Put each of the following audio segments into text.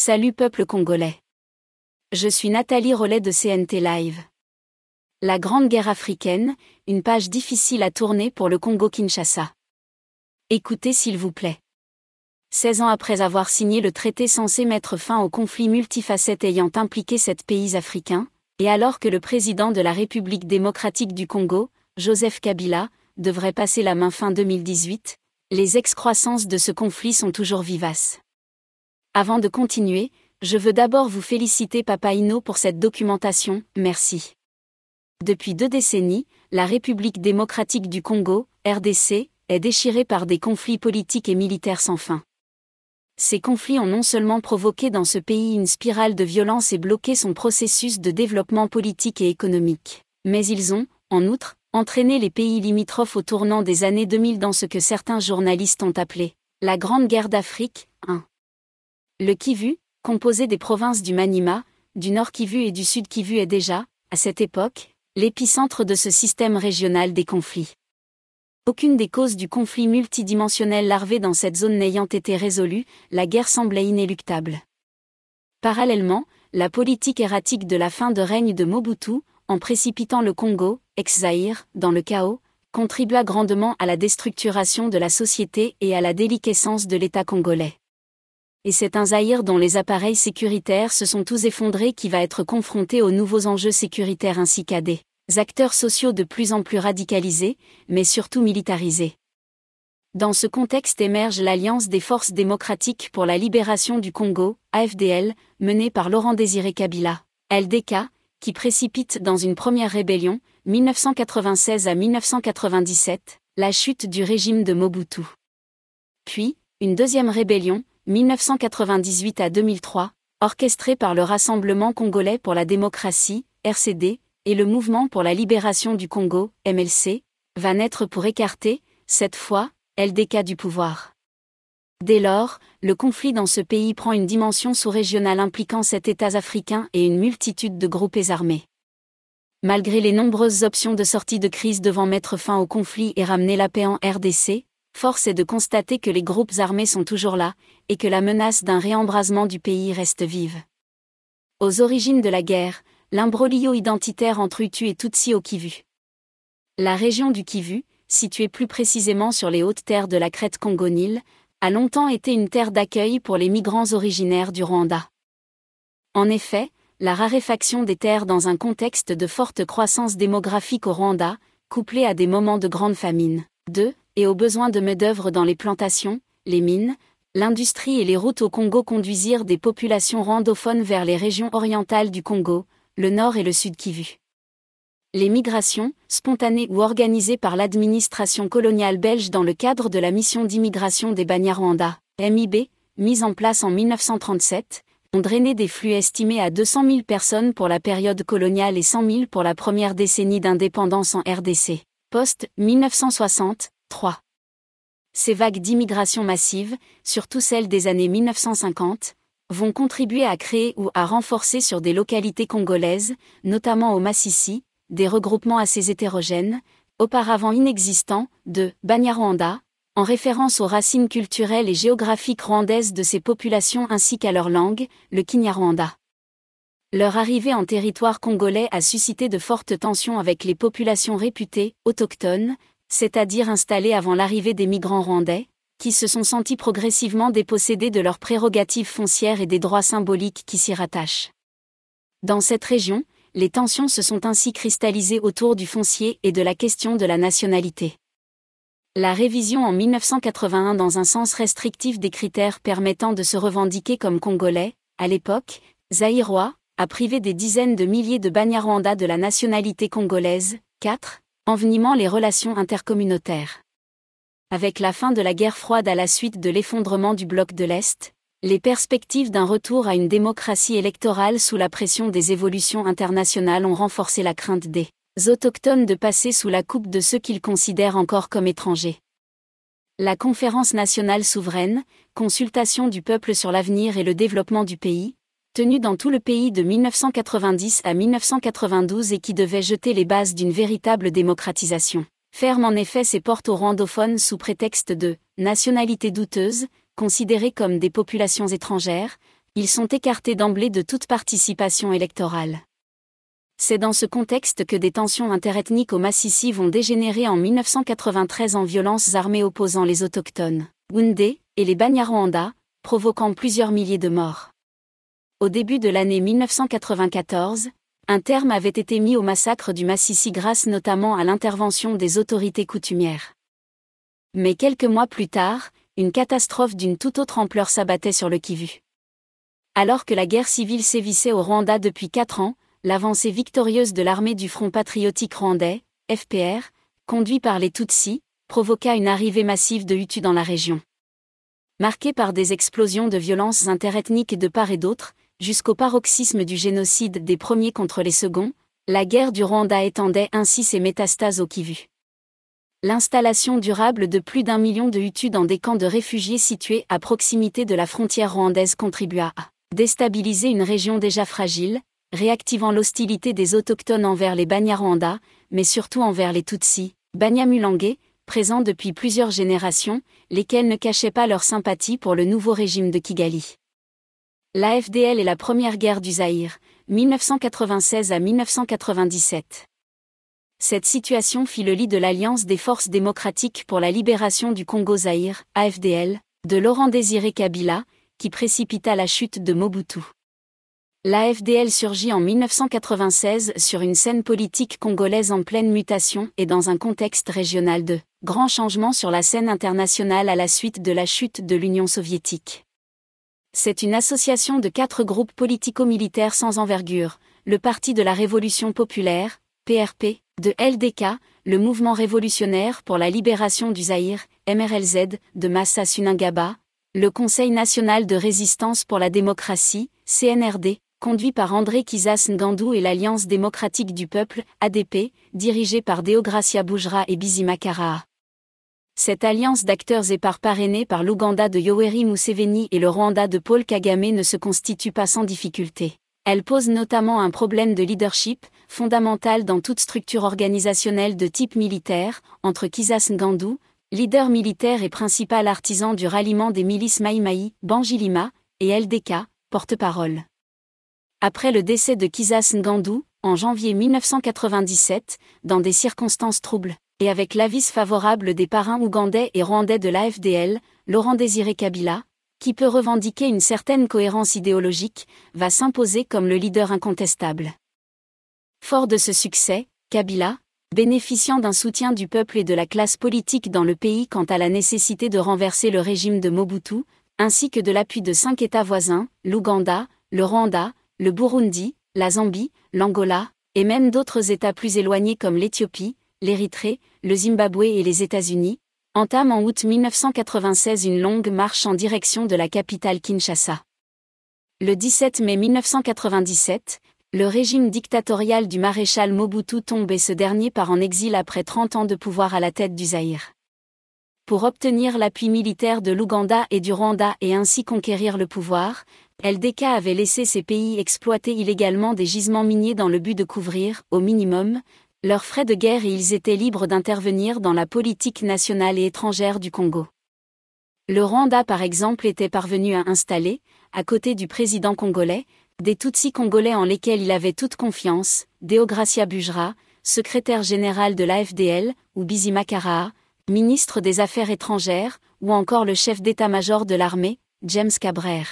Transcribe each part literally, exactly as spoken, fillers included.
Salut peuple congolais. Je suis Nathalie Rollet de C N T Live. La Grande Guerre africaine, une page difficile à tourner pour le Congo-Kinshasa. Écoutez s'il vous plaît. seize ans après avoir signé le traité censé mettre fin au conflit multifacette ayant impliqué sept pays africains, et alors que le président de la République démocratique du Congo, Joseph Kabila, devrait passer la main fin deux mille dix-huit, les excroissances de ce conflit sont toujours vivaces. Avant de continuer, je veux d'abord vous féliciter Papa Ino pour cette documentation, merci. Depuis deux décennies, la République démocratique du Congo, R D C, est déchirée par des conflits politiques et militaires sans fin. Ces conflits ont non seulement provoqué dans ce pays une spirale de violence et bloqué son processus de développement politique et économique, mais ils ont, en outre, entraîné les pays limitrophes au tournant des années deux mille dans ce que certains journalistes ont appelé « la Grande Guerre d'Afrique ». un. Le Kivu, composé des provinces du Maniema, du Nord Kivu et du Sud Kivu est déjà, à cette époque, l'épicentre de ce système régional des conflits. Aucune des causes du conflit multidimensionnel larvé dans cette zone n'ayant été résolue, la guerre semblait inéluctable. Parallèlement, la politique erratique de la fin de règne de Mobutu, en précipitant le Congo, ex-Zaïre, dans le chaos, contribua grandement à la déstructuration de la société et à la déliquescence de l'État congolais. Et c'est un Zaïre dont les appareils sécuritaires se sont tous effondrés qui va être confronté aux nouveaux enjeux sécuritaires ainsi qu'à des acteurs sociaux de plus en plus radicalisés, mais surtout militarisés. Dans ce contexte émerge l'Alliance des forces démocratiques pour la libération du Congo, A F D L, menée par Laurent-Désiré Kabila, L D K, qui précipite dans une première rébellion, mille neuf cent quatre-vingt-seize à mille neuf cent quatre-vingt-dix-sept, la chute du régime de Mobutu. Puis, une deuxième rébellion, mille neuf cent quatre-vingt-dix-huit à deux mille trois, orchestrée par le Rassemblement congolais pour la démocratie, R C D, et le Mouvement pour la libération du Congo, M L C, va naître pour écarter, cette fois, L D K du pouvoir. Dès lors, le conflit dans ce pays prend une dimension sous-régionale impliquant sept États africains et une multitude de groupes armés. Malgré les nombreuses options de sortie de crise devant mettre fin au conflit et ramener la paix en R D C, force est de constater que les groupes armés sont toujours là, et que la menace d'un réembrasement du pays reste vive. Aux origines de la guerre, l'imbroglio identitaire entre Hutu et Tutsi au Kivu. La région du Kivu, située plus précisément sur les hautes terres de la crête Congo-Nil, a longtemps été une terre d'accueil pour les migrants originaires du Rwanda. En effet, la raréfaction des terres dans un contexte de forte croissance démographique au Rwanda, couplée à des moments de grande famine, deux, et aux besoins de main-d'œuvre dans les plantations, les mines, l'industrie et les routes au Congo conduisirent des populations rwandophones vers les régions orientales du Congo, le nord et le sud Kivu. Les migrations, spontanées ou organisées par l'administration coloniale belge dans le cadre de la mission d'immigration des Banyarwanda, M I B, mise en place en mille neuf cent trente-sept, ont drainé des flux estimés à deux cent mille personnes pour la période coloniale et cent mille pour la première décennie d'indépendance en R D C, post-mille neuf cent soixante. trois. Ces vagues d'immigration massive, surtout celles des années mille neuf cent cinquante, vont contribuer à créer ou à renforcer sur des localités congolaises, notamment au Massissi, des regroupements assez hétérogènes, auparavant inexistants, de Banyarwanda, en référence aux racines culturelles et géographiques rwandaises de ces populations ainsi qu'à leur langue, le Kinyarwanda. Leur arrivée en territoire congolais a suscité de fortes tensions avec les populations réputées autochtones, c'est-à-dire installés avant l'arrivée des migrants rwandais, qui se sont sentis progressivement dépossédés de leurs prérogatives foncières et des droits symboliques qui s'y rattachent. Dans cette région, les tensions se sont ainsi cristallisées autour du foncier et de la question de la nationalité. La révision en mille neuf cent quatre-vingt-un dans un sens restrictif des critères permettant de se revendiquer comme congolais, à l'époque, zaïrois, a privé des dizaines de milliers de Banyarwanda de la nationalité congolaise. quatre. Envenimant les relations intercommunautaires. Avec la fin de la guerre froide à la suite de l'effondrement du bloc de l'Est, les perspectives d'un retour à une démocratie électorale sous la pression des évolutions internationales ont renforcé la crainte des autochtones de passer sous la coupe de ceux qu'ils considèrent encore comme étrangers. La Conférence nationale souveraine, consultation du peuple sur l'avenir et le développement du pays, tenue dans tout le pays de mille neuf cent quatre-vingt-dix à mille neuf cent quatre-vingt-douze et qui devait jeter les bases d'une véritable démocratisation, ferme en effet ses portes aux rwandophones sous prétexte de « nationalité douteuse », considérées comme des populations étrangères, Ils sont écartés d'emblée de toute participation électorale. C'est dans ce contexte que des tensions interethniques au Massissi vont dégénérer en mille neuf cent quatre-vingt-treize en violences armées opposant les autochtones, Houndé, et les Banyarwanda, provoquant plusieurs milliers de morts. Au début de l'année mille neuf cent quatre-vingt-quatorze, un terme avait été mis au massacre du Massissi grâce notamment à l'intervention des autorités coutumières. Mais quelques mois plus tard, une catastrophe d'une toute autre ampleur s'abattait sur le Kivu. Alors que la guerre civile sévissait au Rwanda depuis quatre ans, l'avancée victorieuse de l'armée du Front patriotique rwandais, F P R, conduit par les Tutsis, provoqua une arrivée massive de Hutus dans la région. Marquée par des explosions de violences interethniques de part et d'autre, jusqu'au paroxysme du génocide des premiers contre les seconds, la guerre du Rwanda étendait ainsi ses métastases au Kivu. L'installation durable de plus d'un million de Hutus dans des camps de réfugiés situés à proximité de la frontière rwandaise contribua à déstabiliser une région déjà fragile, réactivant l'hostilité des autochtones envers les Banyarwanda, mais surtout envers les Tutsis, Banyamulenge, présents depuis plusieurs générations, lesquels ne cachaient pas leur sympathie pour le nouveau régime de Kigali. L'A F D L et la première guerre du Zaïre, mille neuf cent quatre-vingt-seize à mille neuf cent quatre-vingt-dix-sept. Cette situation fit le lit de l'Alliance des forces démocratiques pour la libération du Congo-Zaïre, A F D L, de Laurent-Désiré Kabila, qui précipita la chute de Mobutu. L'A F D L surgit en mille neuf cent quatre-vingt-seize sur une scène politique congolaise en pleine mutation et dans un contexte régional de grands changements sur la scène internationale à la suite de la chute de l'Union soviétique. C'est une association de quatre groupes politico-militaires sans envergure, le Parti de la Révolution populaire, P R P, de L D K, le Mouvement révolutionnaire pour la libération du Zaïre, M R L Z, de Massa Suningaba, le Conseil national de résistance pour la démocratie, C N R D, conduit par André Kizas Ngandou et l'Alliance démocratique du peuple, A D P, dirigée par Deogracia Boujra et Bizima Karaa. Cette alliance d'acteurs épars parrainée par l'Ouganda de Yoweri Museveni et le Rwanda de Paul Kagame ne se constitue pas sans difficulté. Elle pose notamment un problème de leadership, fondamental dans toute structure organisationnelle de type militaire, entre Kizas Ngandou, leader militaire et principal artisan du ralliement des milices Maï-Maï, Banjilima, et L D K, porte-parole. Après le décès de Kizas Ngandou, en janvier mille neuf cent quatre-vingt-dix-sept, dans des circonstances troubles, et avec l'avis favorable des parrains ougandais et rwandais de l'A F D L, Laurent-Désiré Kabila, qui peut revendiquer une certaine cohérence idéologique, va s'imposer comme le leader incontestable. Fort de ce succès, Kabila, bénéficiant d'un soutien du peuple et de la classe politique dans le pays quant à la nécessité de renverser le régime de Mobutu, ainsi que de l'appui de cinq États voisins, l'Ouganda, le Rwanda, le Burundi, la Zambie, l'Angola, et même d'autres États plus éloignés comme l'Éthiopie, l'Érythrée, le Zimbabwe et les États-Unis, entame en août mille neuf cent quatre-vingt-seize une longue marche en direction de la capitale Kinshasa. Le dix-sept mai mille neuf cent quatre-vingt-dix-sept, le régime dictatorial du maréchal Mobutu tombe et ce dernier part en exil après trente ans de pouvoir à la tête du Zaïre. Pour obtenir l'appui militaire de l'Ouganda et du Rwanda et ainsi conquérir le pouvoir, L D K avait laissé ces pays exploiter illégalement des gisements miniers dans le but de couvrir, au minimum, leurs frais de guerre et ils étaient libres d'intervenir dans la politique nationale et étrangère du Congo. Le Rwanda par exemple était parvenu à installer, à côté du président congolais, des Tutsis congolais en lesquels il avait toute confiance, Deogracia Boujra, secrétaire général de l'A F D L, ou Bizima Karaa, ministre des Affaires étrangères, ou encore le chef d'état-major de l'armée, James Kabrere.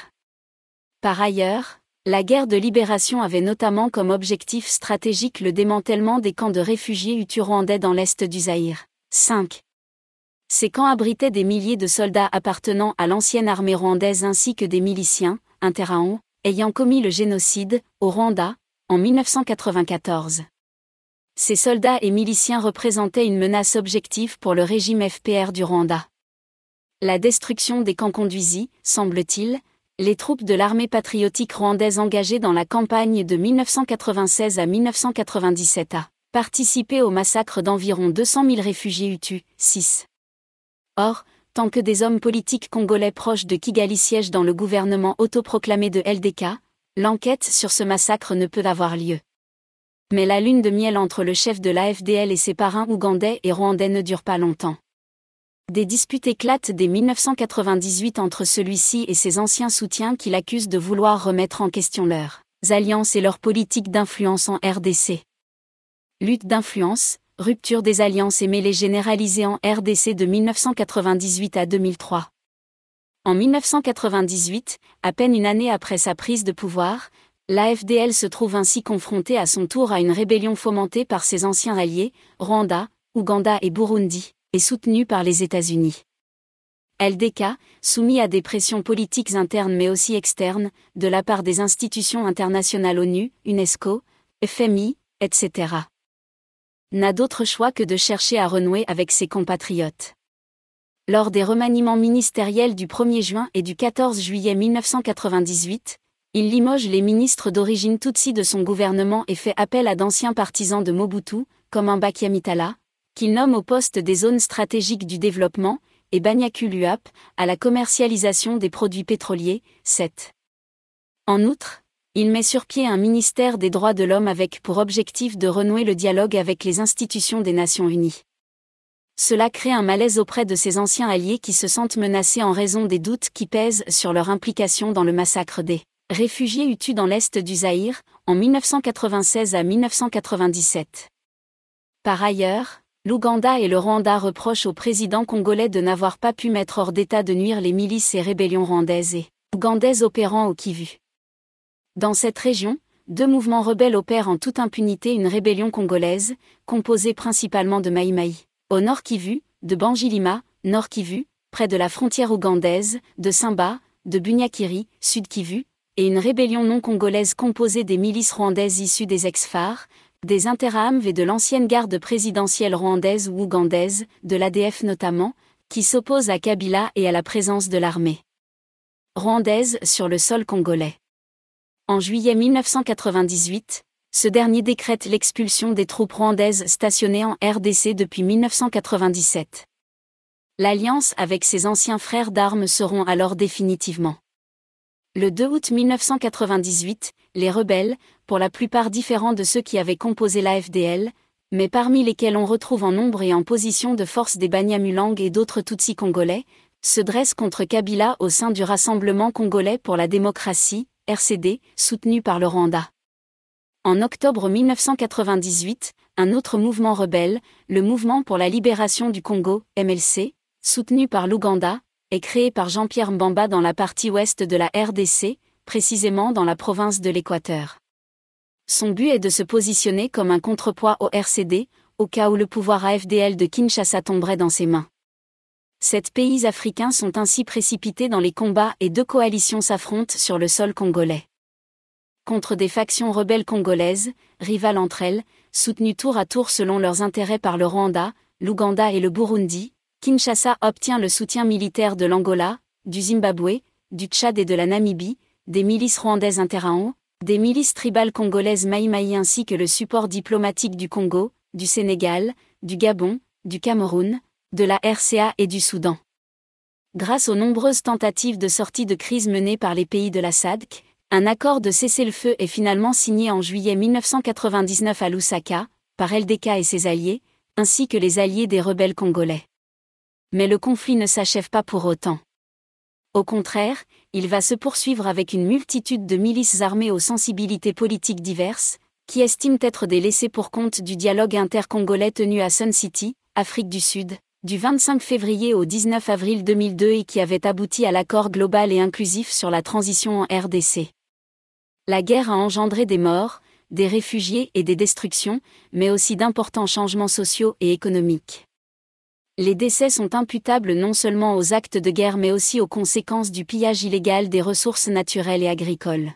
Par ailleurs, la guerre de libération avait notamment comme objectif stratégique le démantèlement des camps de réfugiés hutus rwandais dans l'est du Zaïre. cinq. Ces camps abritaient des milliers de soldats appartenant à l'ancienne armée rwandaise ainsi que des miliciens, interahamwe, ayant commis le génocide, au Rwanda, en mille neuf cent quatre-vingt-quatorze. Ces soldats et miliciens représentaient une menace objective pour le régime F P R du Rwanda. La destruction des camps conduisit, semble-t-il, les troupes de l'armée patriotique rwandaise engagées dans la campagne de mille neuf cent quatre-vingt-seize à mille neuf cent quatre-vingt-dix-sept a participé au massacre d'environ deux cent mille réfugiés hutus. six. Or, tant que des hommes politiques congolais proches de Kigali siègent dans le gouvernement autoproclamé de L D K, l'enquête sur ce massacre ne peut avoir lieu. Mais la lune de miel entre le chef de l'A F D L et ses parrains ougandais et rwandais ne dure pas longtemps. Des disputes éclatent dès mille neuf cent quatre-vingt-dix-huit entre celui-ci et ses anciens soutiens qui l'accusent de vouloir remettre en question leurs alliances et leur politique d'influence en R D C. Lutte d'influence, rupture des alliances et mêlée généralisée en R D C de mille neuf cent quatre-vingt-dix-huit à deux mille trois. En mille neuf cent quatre-vingt-dix-huit, à peine une année après sa prise de pouvoir, l'A F D L se trouve ainsi confrontée à son tour à une rébellion fomentée par ses anciens alliés, Rwanda, Ouganda et Burundi, et soutenue par les États-Unis. L D K, soumis à des pressions politiques internes mais aussi externes, de la part des institutions internationales ONU, UNESCO, F M I, et cetera, n'a d'autre choix que de chercher à renouer avec ses compatriotes. Lors des remaniements ministériels du premier juin et du quatorze juillet mille neuf cent quatre-vingt-dix-huit, il limoge les ministres d'origine Tutsi de son gouvernement et fait appel à d'anciens partisans de Mobutu, comme Mbaki Mitala, qu'il nomme au poste des zones stratégiques du développement, et Banyaku Luap, à la commercialisation des produits pétroliers, sept. En outre, il met sur pied un ministère des droits de l'homme avec pour objectif de renouer le dialogue avec les institutions des Nations Unies. Cela crée un malaise auprès de ses anciens alliés qui se sentent menacés en raison des doutes qui pèsent sur leur implication dans le massacre des réfugiés hutus dans l'est du Zaïre, en mille neuf cent quatre-vingt-seize à mille neuf cent quatre-vingt-dix-sept. Par ailleurs, l'Ouganda et le Rwanda reprochent au président congolais de n'avoir pas pu mettre hors d'état de nuire les milices et rébellions rwandaises et ougandaises opérant au Kivu. Dans cette région, deux mouvements rebelles opèrent en toute impunité une rébellion congolaise, composée principalement de Maïmaï, au nord Kivu, de Bangilima, nord Kivu, près de la frontière ougandaise, de Simba, de Bunyakiri, sud Kivu, et une rébellion non congolaise composée des milices rwandaises issues des ex-F A R, des Interahamwe et de l'ancienne garde présidentielle rwandaise ou ougandaise, de l'A D F notamment, qui s'opposent à Kabila et à la présence de l'armée rwandaise sur le sol congolais. En juillet mille neuf cent quatre-vingt-dix-huit, ce dernier décrète l'expulsion des troupes rwandaises stationnées en R D C depuis mille neuf cent quatre-vingt-dix-sept. L'alliance avec ses anciens frères d'armes seront alors définitivement. Le deux août mille neuf cent quatre-vingt-dix-huit, les rebelles, pour la plupart différents de ceux qui avaient composé l'A F D L, mais parmi lesquels on retrouve en nombre et en position de force des Banyamulenge et d'autres Tutsis congolais, se dressent contre Kabila au sein du Rassemblement congolais pour la démocratie, R C D, soutenu par le Rwanda. En octobre mille neuf cent quatre-vingt-dix-huit, un autre mouvement rebelle, le Mouvement pour la libération du Congo, M L C, soutenu par l'Ouganda, est créé par Jean-Pierre Mbamba dans la partie ouest de la R D C, précisément dans la province de l'Équateur. Son but est de se positionner comme un contrepoids au R C D, au cas où le pouvoir A F D L de Kinshasa tomberait dans ses mains. Sept pays africains sont ainsi précipités dans les combats et deux coalitions s'affrontent sur le sol congolais. Contre des factions rebelles congolaises, rivales entre elles, soutenues tour à tour selon leurs intérêts par le Rwanda, l'Ouganda et le Burundi, Kinshasa obtient le soutien militaire de l'Angola, du Zimbabwe, du Tchad et de la Namibie, des milices rwandaises Interahamwe, des milices tribales congolaises Maïmaï ainsi que le support diplomatique du Congo, du Sénégal, du Gabon, du Cameroun, de la R C A et du Soudan. Grâce aux nombreuses tentatives de sortie de crise menées par les pays de la S A D C, un accord de cessez-le-feu est finalement signé en juillet mille neuf cent quatre-vingt-dix-neuf à Lusaka, par L D K et ses alliés, ainsi que les alliés des rebelles congolais. Mais le conflit ne s'achève pas pour autant. Au contraire, il va se poursuivre avec une multitude de milices armées aux sensibilités politiques diverses, qui estiment être des laissés-pour-compte du dialogue inter-congolais tenu à Sun City, Afrique du Sud, du vingt-cinq février au dix-neuf avril deux mille deux et qui avait abouti à l'accord global et inclusif sur la transition en R D C. La guerre a engendré des morts, des réfugiés et des destructions, mais aussi d'importants changements sociaux et économiques. Les décès sont imputables non seulement aux actes de guerre mais aussi aux conséquences du pillage illégal des ressources naturelles et agricoles.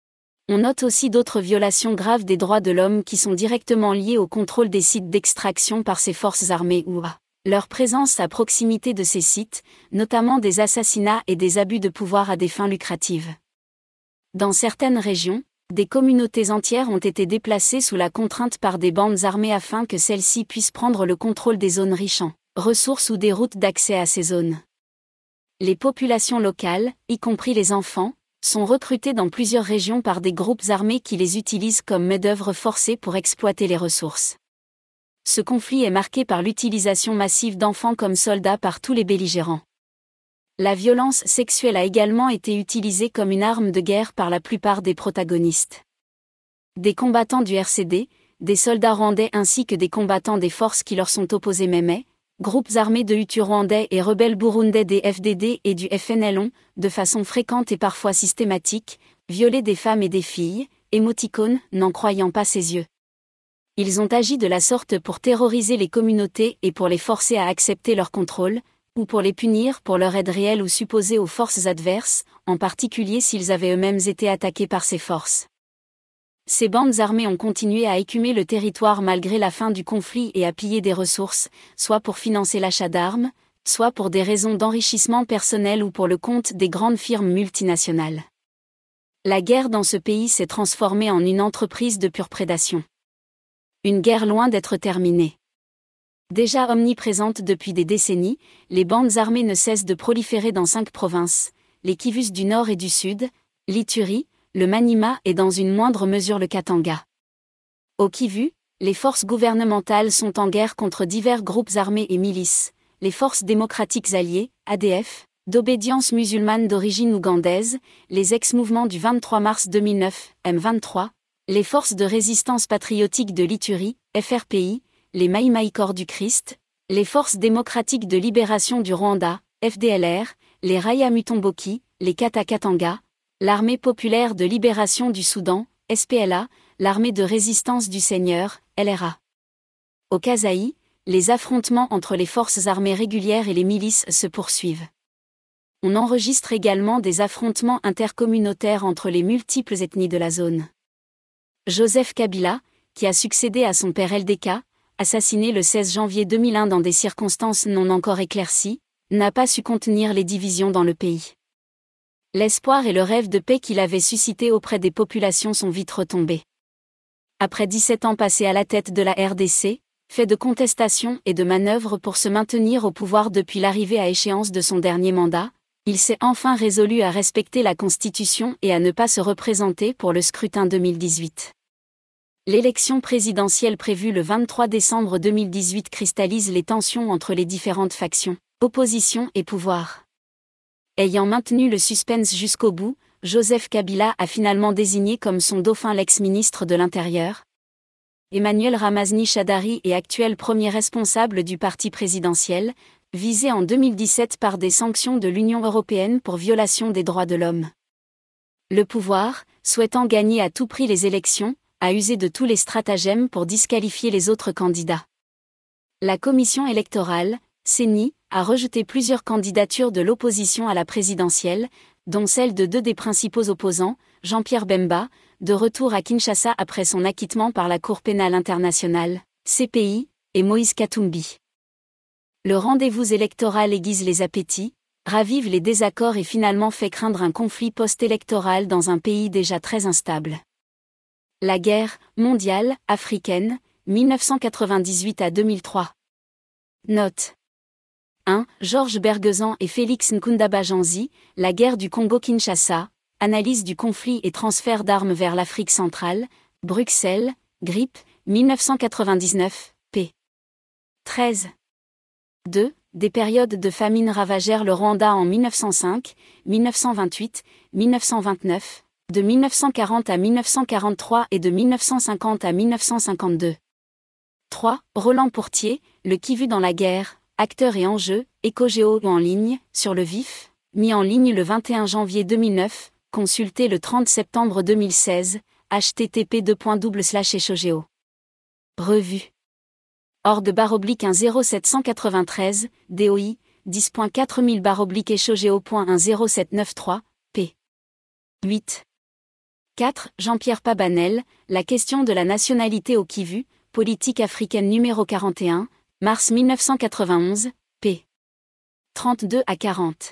On note aussi d'autres violations graves des droits de l'homme qui sont directement liées au contrôle des sites d'extraction par ces forces armées ou à leur présence à proximité de ces sites, notamment des assassinats et des abus de pouvoir à des fins lucratives. Dans certaines régions, des communautés entières ont été déplacées sous la contrainte par des bandes armées afin que celles-ci puissent prendre le contrôle des zones riches en ressources ou des routes d'accès à ces zones. Les populations locales, y compris les enfants, sont recrutées dans plusieurs régions par des groupes armés qui les utilisent comme main-d'œuvre forcée pour exploiter les ressources. ce conflit est marqué par l'utilisation massive d'enfants comme soldats par tous les belligérants. La violence sexuelle a également été utilisée comme une arme de guerre par la plupart des protagonistes. Des combattants du R C D, des soldats rwandais ainsi que des combattants des forces qui leur sont opposés Mémé, groupes armés de Hutus rwandais et rebelles burundais des F D D et du F N L ont, de façon fréquente et parfois systématique, violé des femmes et des filles, émoticônes, n'en croyant pas ses yeux. Ils ont agi de la sorte pour terroriser les communautés et pour les forcer à accepter leur contrôle, ou pour les punir pour leur aide réelle ou supposée aux forces adverses, en particulier s'ils avaient eux-mêmes été attaqués par ces forces. Ces bandes armées ont continué à écumer le territoire malgré la fin du conflit et à piller des ressources, soit pour financer l'achat d'armes, soit pour des raisons d'enrichissement personnel ou pour le compte des grandes firmes multinationales. La guerre dans ce pays s'est transformée en une entreprise de pure prédation. Une guerre loin d'être terminée. Déjà omniprésente depuis des décennies, les bandes armées ne cessent de proliférer dans cinq provinces, les Kivus du Nord et du Sud, l'Ituri, le Maniema et dans une moindre mesure le Katanga. Au Kivu, les forces gouvernementales sont en guerre contre divers groupes armés et milices, les forces démocratiques alliées, A D F, d'obédience musulmane d'origine ougandaise, les ex-mouvements du vingt-trois mars deux mille neuf, M vingt-trois, les forces de résistance patriotique de l'Ituri, F R P I, les Maï Maï Corps du Christ, les forces démocratiques de libération du Rwanda, F D L R, les Raya Mutomboki, les Kata Katanga, l'Armée populaire de libération du Soudan, S P L A, l'Armée de résistance du Seigneur, L R A. Au Kasaï, les affrontements entre les forces armées régulières et les milices se poursuivent. On enregistre également des affrontements intercommunautaires entre les multiples ethnies de la zone. Joseph Kabila, qui a succédé à son père L D K, assassiné le seize janvier deux mille un dans des circonstances non encore éclaircies, n'a pas su contenir les divisions dans le pays. L'espoir et le rêve de paix qu'il avait suscité auprès des populations sont vite retombés. Après dix-sept ans passés à la tête de la R D C, fait de contestations et de manœuvres pour se maintenir au pouvoir depuis l'arrivée à échéance de son dernier mandat, il s'est enfin résolu à respecter la Constitution et à ne pas se représenter pour le scrutin deux mille dix-huit. L'élection présidentielle prévue le vingt-trois décembre deux mille dix-huit cristallise les tensions entre les différentes factions, opposition et pouvoir. Ayant maintenu le suspense jusqu'au bout, Joseph Kabila a finalement désigné comme son dauphin l'ex-ministre de l'Intérieur, Emmanuel Ramazani Shadary est actuel premier responsable du parti présidentiel, visé en deux mille dix-sept par des sanctions de l'Union européenne pour violation des droits de l'homme. Le pouvoir, souhaitant gagner à tout prix les élections, a usé de tous les stratagèmes pour disqualifier les autres candidats. La commission électorale, C E N I, a rejeté plusieurs candidatures de l'opposition à la présidentielle, dont celle de deux des principaux opposants, Jean-Pierre Bemba, de retour à Kinshasa après son acquittement par la Cour pénale internationale, C P I, et Moïse Katumbi. Le rendez-vous électoral aiguise les appétits, ravive les désaccords et finalement fait craindre un conflit post-électoral dans un pays déjà très instable. La guerre mondiale, africaine, mille neuf cent quatre-vingt-dix-huit à deux mille trois. Note. un. Georges Bergezan et Félix Nkundaba-Janzi, La guerre du Congo-Kinshasa, Analyse du conflit et transfert d'armes vers l'Afrique centrale, Bruxelles, Grip, mille neuf cent quatre-vingt-dix-neuf, p. treize. deux. Des périodes de famine ravagèrent le Rwanda en mille neuf cent cinq, mille neuf cent vingt-huit, mille neuf cent vingt-neuf, de mille neuf cent quarante à mille neuf cent quarante-trois et de mille neuf cent cinquante à mille neuf cent cinquante-deux. trois. Roland Pourtier, Le Kivu dans la guerre, acteurs et enjeux, Éco-Géo en ligne, sur le vif, mis en ligne le vingt et un janvier deux mille neuf, consulté le trente septembre deux mille seize, h t t p deux point double slash éco-géo. Revue. Org barre oblique un zéro sept cent quatre-vingt-treize, D O I, dix point quatre mille barre oblique éco-géo point un zéro sept neuf trois, p. huit. quatre. Jean-Pierre Pabanel, La question de la nationalité au Kivu, Politique africaine numéro quarante et un, mars mille neuf cent quatre-vingt-onze, p. trente-deux à quarante.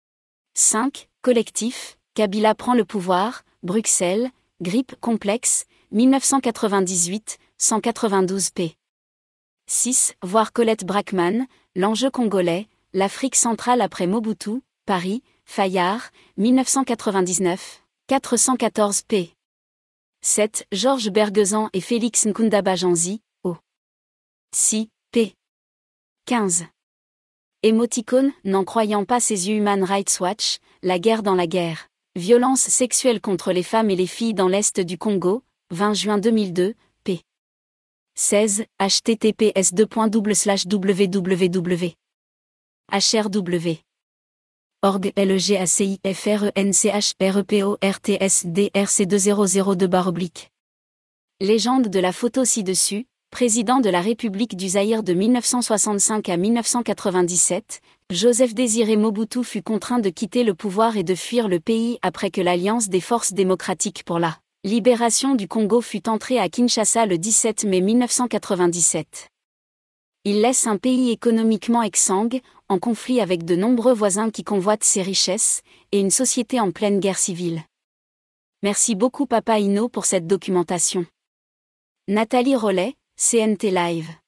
cinq. Collectif, Kabila prend le pouvoir, Bruxelles, Grip complexe, mille neuf cent quatre-vingt-dix-huit, cent quatre-vingt-douze p. six. Voir Colette Brackman, L'enjeu congolais, l'Afrique centrale après Mobutu, Paris, Fayard, mille neuf cent quatre-vingt-dix-neuf, quatre cent quatorze p. sept. Georges Bergezan et Félix Nkundaba-Janzi, O. Si, p. quinze. Émoticône, n'en croyant pas ses yeux Human Rights Watch, la guerre dans la guerre. Violence sexuelle contre les femmes et les filles dans l'Est du Congo, vingt juin deux mille deux, p. seize, h t t p s deux point double slash w w w point h r w. org L G A C I F R E N C H R E P O R T S D R C deux zéro zéro deux barre oblique. Légende de la photo ci-dessus, président de la République du Zaïre de mille neuf cent soixante-cinq à mille neuf cent quatre-vingt-dix-sept, Joseph Désiré Mobutu fut contraint de quitter le pouvoir et de fuir le pays après que l'Alliance des forces démocratiques pour la libération du Congo fut entrée à Kinshasa le dix-sept mai mille neuf cent quatre-vingt-dix-sept. Il laisse un pays économiquement exsangue, en conflit avec de nombreux voisins qui convoitent ses richesses, et une société en pleine guerre civile. Merci beaucoup Papa Inno pour cette documentation. Nathalie Rollet, C N T Live.